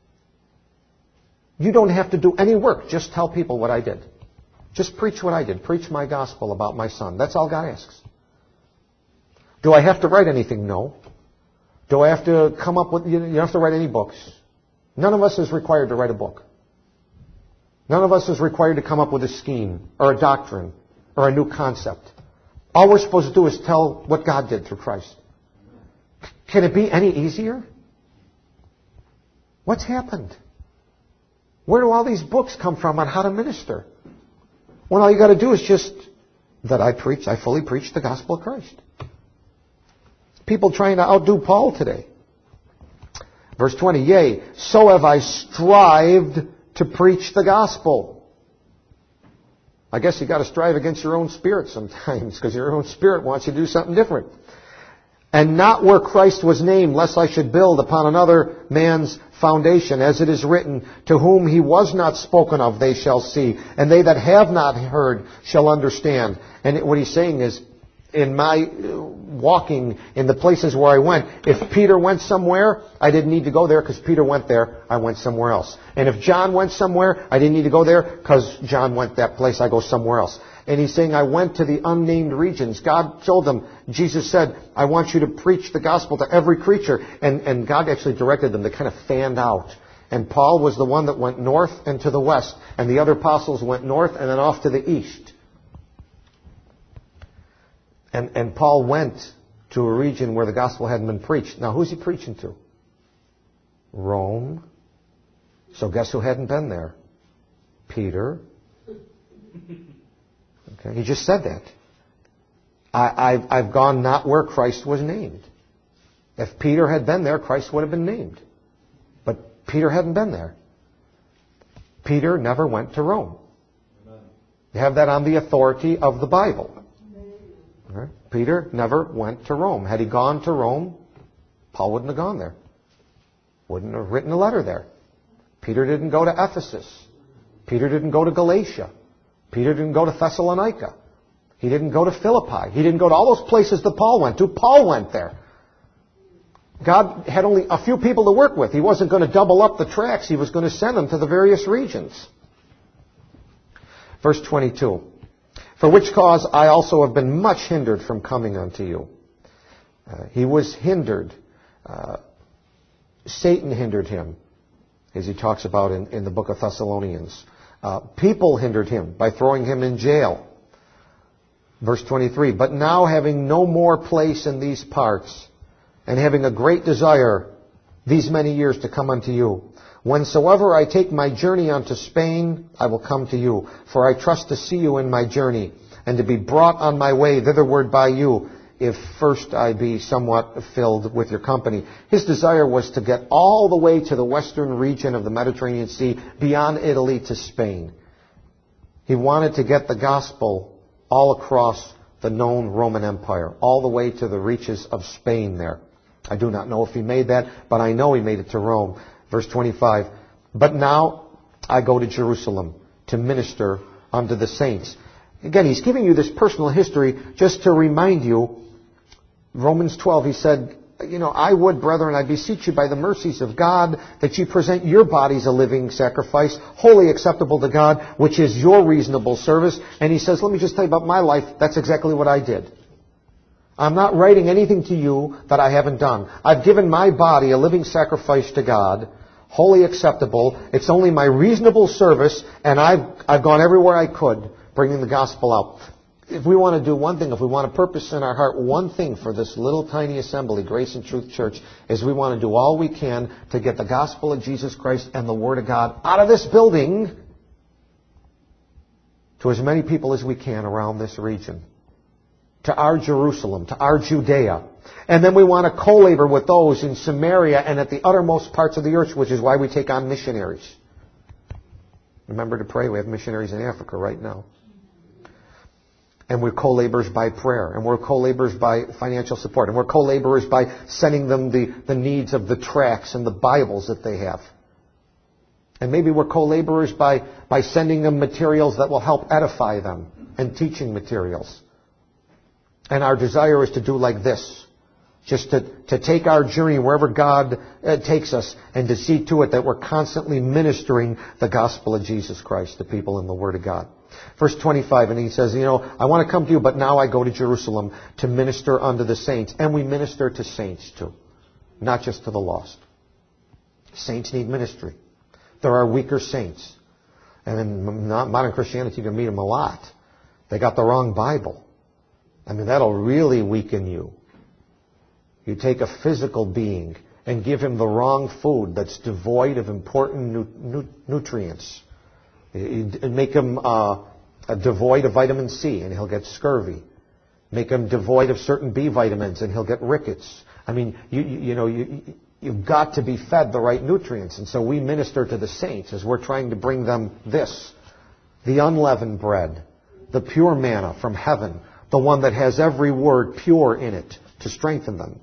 You don't have to do any work. Just tell people what I did. Just preach what I did. Preach my gospel about my Son. That's all God asks. Do I have to write anything? No. Do I have to come up with... You don't have to write any books. None of us is required to write a book. None of us is required to come up with a scheme or a doctrine or a new concept. All we're supposed to do is tell what God did through Christ. Can it be any easier? What's happened? Where do all these books come from on how to minister? Well, all you got to do is just that I fully preach the gospel of Christ. People trying to outdo Paul today. Verse 20, yea, so have I strived to preach the gospel. I guess you got to strive against your own spirit sometimes, because your own spirit wants you to do something different. And not where Christ was named, lest I should build upon another man's foundation, as it is written, to whom He was not spoken of, they shall see, and they that have not heard shall understand. And what he's saying is, in my walking in the places where I went, if Peter went somewhere, I didn't need to go there because Peter went there. I went somewhere else. And if John went somewhere, I didn't need to go there because John went that place. I go somewhere else. And he's saying, I went to the unnamed regions. God told them, Jesus said, I want you to preach the gospel to every creature. And God actually directed them. They kind of fanned out. And Paul was the one that went north and to the west. And the other apostles went north and then off to the east. And Paul went to a region where the gospel hadn't been preached. Now, who's he preaching to? Rome. So guess who hadn't been there? Peter. Okay, he just said that. I've gone not where Christ was named. If Peter had been there, Christ would have been named. But Peter hadn't been there. Peter never went to Rome. You have that on the authority of the Bible. Right? Peter never went to Rome. Had he gone to Rome, Paul wouldn't have gone there. Wouldn't have written a letter there. Peter didn't go to Ephesus. Peter didn't go to Galatia. Peter didn't go to Thessalonica. He didn't go to Philippi. He didn't go to all those places that Paul went to. Paul went there. God had only a few people to work with. He wasn't going to double up the tracks. He was going to send them to the various regions. Verse 22. For which cause I also have been much hindered from coming unto you. He was hindered. Satan hindered him, as he talks about in the book of Thessalonians. People hindered him by throwing him in jail. Verse 23, but now having no more place in these parts, and having a great desire these many years to come unto you, whensoever I take my journey unto Spain, I will come to you. For I trust to see you in my journey, and to be brought on my way thitherward by you, if first I be somewhat filled with your company. His desire was to get all the way to the western region of the Mediterranean Sea, beyond Italy to Spain. He wanted to get the gospel all across the known Roman Empire, all the way to the reaches of Spain there. I do not know if he made that, but I know he made it to Rome. Verse 25, but now I go to Jerusalem to minister unto the saints. Again, he's giving you this personal history just to remind you. Romans 12, he said, I would, brethren, I beseech you by the mercies of God, that you present your bodies a living sacrifice, wholly acceptable to God, which is your reasonable service. And he says, let me just tell you about my life. That's exactly what I did. I'm not writing anything to you that I haven't done. I've given my body a living sacrifice to God, wholly acceptable. It's only my reasonable service, and I've gone everywhere I could, bringing the gospel out. If we want to do one thing, if we want to purpose in our heart one thing for this little tiny assembly, Grace and Truth Church, is we want to do all we can to get the gospel of Jesus Christ and the Word of God out of this building to as many people as we can around this region, to our Jerusalem, to our Judea. And then we want to co-labor with those in Samaria and at the uttermost parts of the earth, which is why we take on missionaries. Remember to pray. We have missionaries in Africa right now. And we're co-laborers by prayer. And we're co-laborers by financial support. And we're co-laborers by sending them the needs of the tracts and the Bibles that they have. And maybe we're co-laborers by sending them materials that will help edify them and teaching materials. And our desire is to do like this. Just to take our journey wherever God takes us and to see to it that we're constantly ministering the gospel of Jesus Christ to people in the Word of God. Verse 25, and he says, I want to come to you, but now I go to Jerusalem to minister unto the saints. And we minister to saints too, not just to the lost. Saints need ministry. There are weaker saints. And in modern Christianity, you can meet them a lot. They got the wrong Bible. That'll really weaken you. You take a physical being and give him the wrong food that's devoid of important nutrients. You make him devoid of vitamin C and he'll get scurvy. Make him devoid of certain B vitamins and he'll get rickets. You've got to be fed the right nutrients. And so we minister to the saints as we're trying to bring them this. The unleavened bread. The pure manna from heaven. The one that has every word pure in it to strengthen them.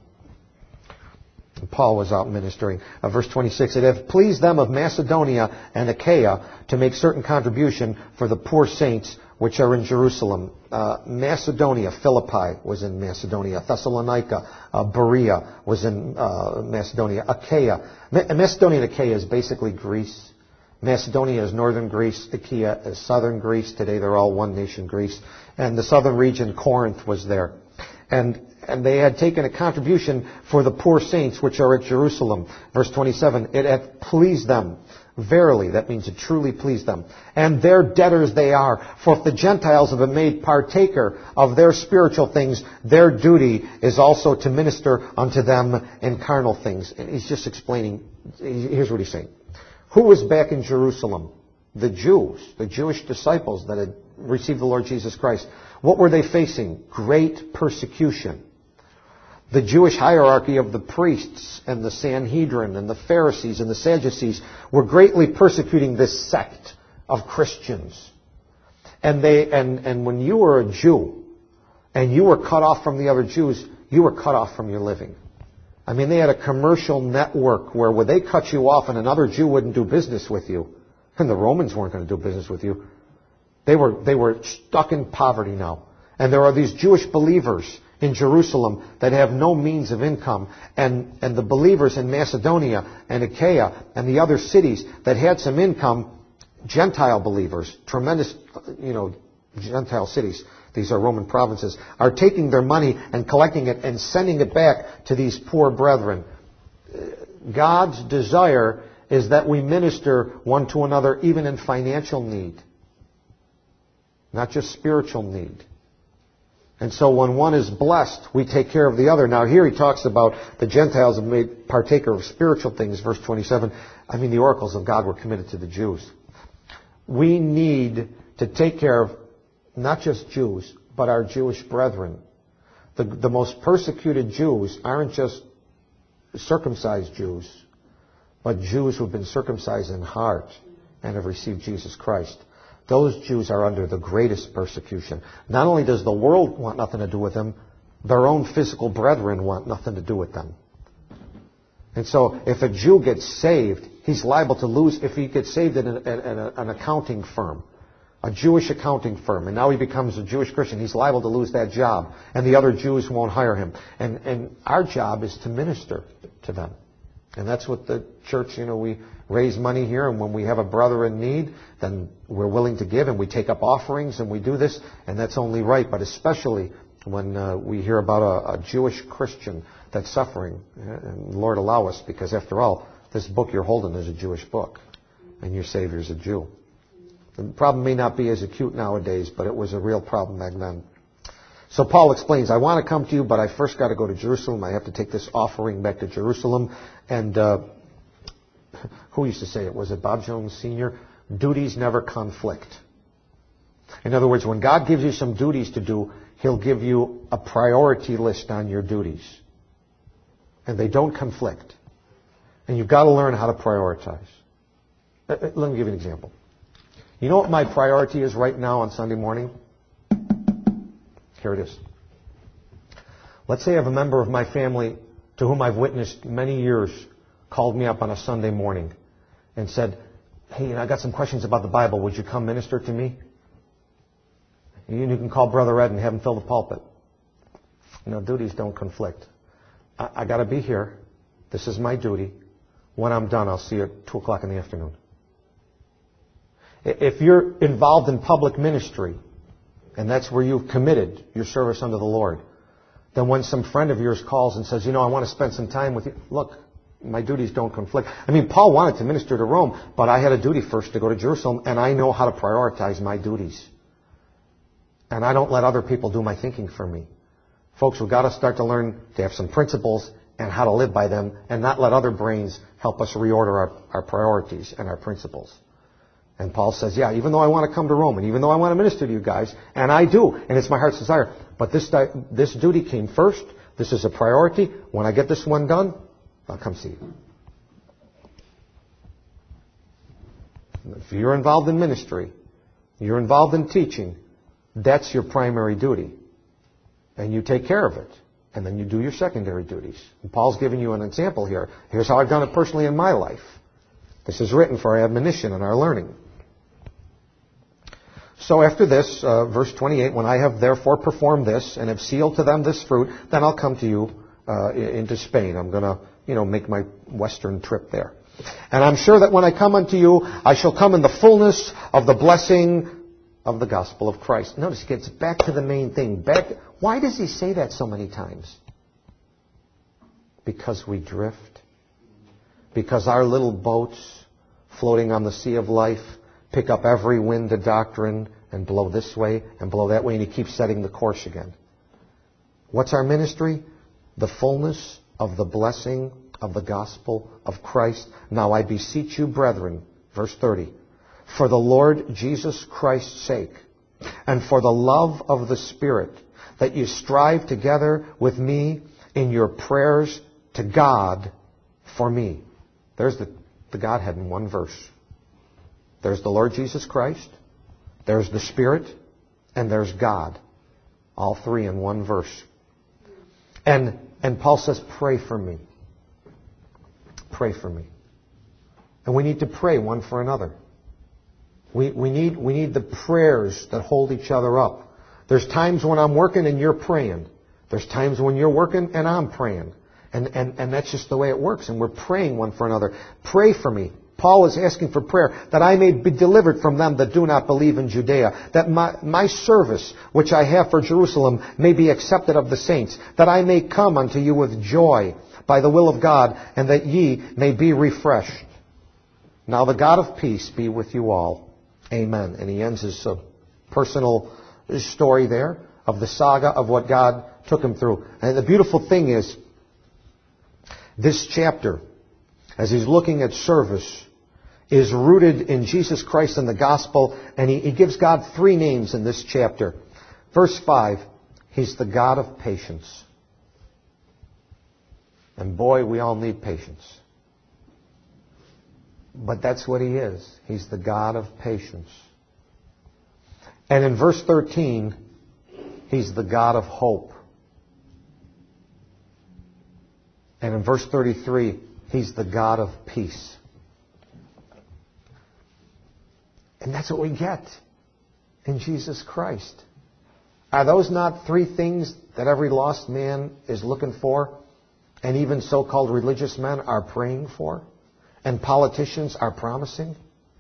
Paul was out ministering. Verse 26, it hath pleased them of Macedonia and Achaia to make certain contribution for the poor saints which are in Jerusalem. Macedonia, Philippi was in Macedonia. Thessalonica, Berea was in Macedonia. Achaia. Macedonia and Achaia is basically Greece. Macedonia is northern Greece. Achaia is southern Greece. Today they're all one nation, Greece. And the southern region, Corinth, was there. And they had taken a contribution for the poor saints which are at Jerusalem. Verse 27, it hath pleased them. Verily, that means it truly pleased them. And their debtors they are. For if the Gentiles have been made partaker of their spiritual things, their duty is also to minister unto them in carnal things. And he's just explaining, here's what he's saying. Who was back in Jerusalem? The Jews, the Jewish disciples that had received the Lord Jesus Christ. What were they facing? Great persecution. The Jewish hierarchy of the priests and the Sanhedrin and the Pharisees and the Sadducees were greatly persecuting this sect of Christians. And when you were a Jew and you were cut off from the other Jews, you were cut off from your living. They had a commercial network where they cut you off and another Jew wouldn't do business with you. And the Romans weren't going to do business with you. They were stuck in poverty now. And there are these Jewish believers in Jerusalem that have no means of income. And the believers in Macedonia and Achaia and the other cities that had some income, Gentile believers, tremendous, Gentile cities, these are Roman provinces, are taking their money and collecting it and sending it back to these poor brethren. God's desire is that we minister one to another even in financial need. Not just spiritual need. And so when one is blessed, we take care of the other. Now here he talks about the Gentiles have made partaker of spiritual things, verse 27. The oracles of God were committed to the Jews. We need to take care of not just Jews, but our Jewish brethren. The most persecuted Jews aren't just circumcised Jews, but Jews who have been circumcised in heart and have received Jesus Christ. Those Jews are under the greatest persecution. Not only does the world want nothing to do with them, their own physical brethren want nothing to do with them. And so if a Jew gets saved, he's liable to lose if he gets saved in an accounting firm, a Jewish accounting firm, and now he becomes a Jewish Christian. He's liable to lose that job, and the other Jews won't hire him. And our job is to minister to them. And that's what the church, we raise money here, and when we have a brother in need, then we're willing to give, and we take up offerings, and we do this, and that's only right. But especially when we hear about a Jewish Christian that's suffering, and Lord allow us, because after all, this book you're holding is a Jewish book, and your Savior's a Jew. The problem may not be as acute nowadays, but it was a real problem back then. So Paul explains, I want to come to you, but I first got to go to Jerusalem. I have to take this offering back to Jerusalem. And who used to say it? Was it Bob Jones Sr.? Duties never conflict. In other words, when God gives you some duties to do, He'll give you a priority list on your duties. And they don't conflict. And you've got to learn how to prioritize. Let me give you an example. You know what my priority is right now on Sunday morning? Here it is. Let's say I have a member of my family to whom I've witnessed many years called me up on a Sunday morning and said, hey, I got some questions about the Bible. Would you come minister to me? You can call Brother Ed and have him fill the pulpit. Duties don't conflict. I got to be here. This is my duty. When I'm done, I'll see you at 2 o'clock in the afternoon. If you're involved in public ministry, and that's where you've committed your service unto the Lord, then when some friend of yours calls and says, I want to spend some time with you, look, my duties don't conflict. Paul wanted to minister to Rome, but I had a duty first to go to Jerusalem, and I know how to prioritize my duties. And I don't let other people do my thinking for me. Folks, we've got to start to learn to have some principles and how to live by them and not let other brains help us reorder our priorities and our principles. And Paul says, even though I want to come to Rome and even though I want to minister to you guys, and I do, and it's my heart's desire, but this duty came first. This is a priority. When I get this one done, I'll come see you. If you're involved in ministry, you're involved in teaching, that's your primary duty. And you take care of it. And then you do your secondary duties. And Paul's giving you an example here. Here's how I've done it personally in my life. This is written for our admonition and our learning. So after this, verse 28, when I have therefore performed this and have sealed to them this fruit, then I'll come to you into Spain. I'm going to, make my western trip there. And I'm sure that when I come unto you, I shall come in the fullness of the blessing of the gospel of Christ. Notice he gets back to the main thing. Why does he say that so many times? Because we drift. Because our little boats floating on the sea of life pick up every wind of doctrine and blow this way and blow that way, and he keeps setting the course again. What's our ministry? The fullness of the blessing of the gospel of Christ. Now I beseech you, brethren, verse 30, for the Lord Jesus Christ's sake, and for the love of the Spirit, that you strive together with me in your prayers to God for me. There's the Godhead in one verse. There's the Lord Jesus Christ, there's the Spirit, and there's God. All three in one verse. And Paul says, pray for me. Pray for me. And we need to pray one for another. We need the prayers that hold each other up. There's times when I'm working and you're praying. There's times when you're working and I'm praying. And that's just the way it works. And we're praying one for another. Pray for me. Paul is asking for prayer that I may be delivered from them that do not believe in Judea. That my service, which I have for Jerusalem, may be accepted of the saints. That I may come unto you with joy by the will of God, and that ye may be refreshed. Now the God of peace be with you all. Amen. And he ends his personal story there of the saga of what God took him through. And the beautiful thing is, this chapter, as he's looking at service, is rooted in Jesus Christ and the gospel. And he gives God three names in this chapter. Verse 5, he's the God of patience. And boy, we all need patience. But that's what he is. He's the God of patience. And in verse 13, he's the God of hope. And in verse 33, he's the God of peace. And that's what we get in Jesus Christ. Are those not three things that every lost man is looking for, and even so-called religious men are praying for, and politicians are promising?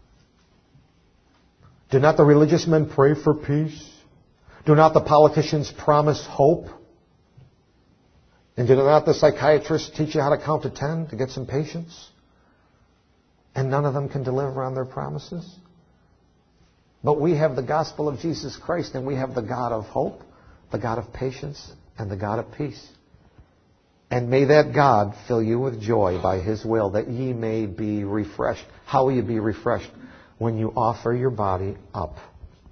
Do not the religious men pray for peace? Do not the politicians promise hope? And do not the psychiatrists teach you how to count to 10 to get some patience? And none of them can deliver on their promises? But we have the gospel of Jesus Christ, and we have the God of hope, the God of patience, and the God of peace. And may that God fill you with joy by His will, that ye may be refreshed. How will you be refreshed? When you offer your body up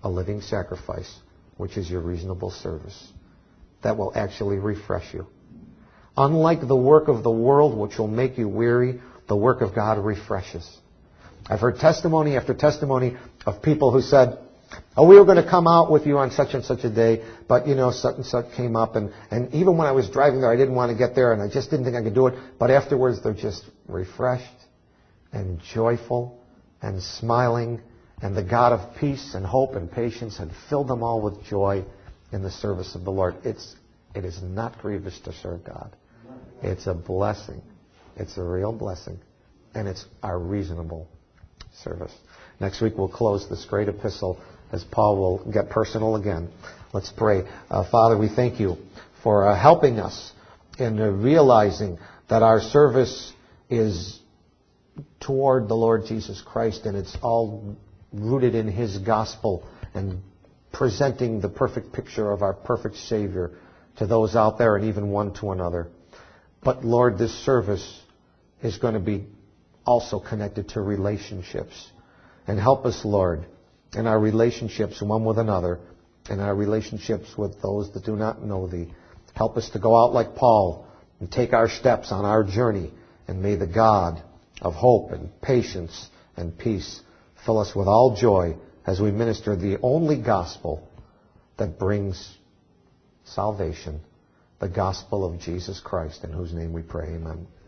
a living sacrifice, which is your reasonable service, that will actually refresh you. Unlike the work of the world, which will make you weary, the work of God refreshes. I've heard testimony after testimony of people who said, oh, we were going to come out with you on such and such a day, but, such and such came up, and even when I was driving there, I didn't want to get there, and I just didn't think I could do it. But afterwards, they're just refreshed and joyful and smiling, and the God of peace and hope and patience had filled them all with joy in the service of the Lord. It is not grievous to serve God. It's a blessing. It's a real blessing, and it's our reasonable service. Next week, we'll close this great epistle as Paul will get personal again. Let's pray. Father, we thank you for helping us in realizing that our service is toward the Lord Jesus Christ, and it's all rooted in His gospel and presenting the perfect picture of our perfect Savior to those out there and even one to another. But Lord, this service is going to be also connected to relationships. And help us, Lord, in our relationships one with another, in our relationships with those that do not know Thee. Help us to go out like Paul and take our steps on our journey. And may the God of hope and patience and peace fill us with all joy as we minister the only gospel that brings salvation, the gospel of Jesus Christ, in whose name we pray. Amen.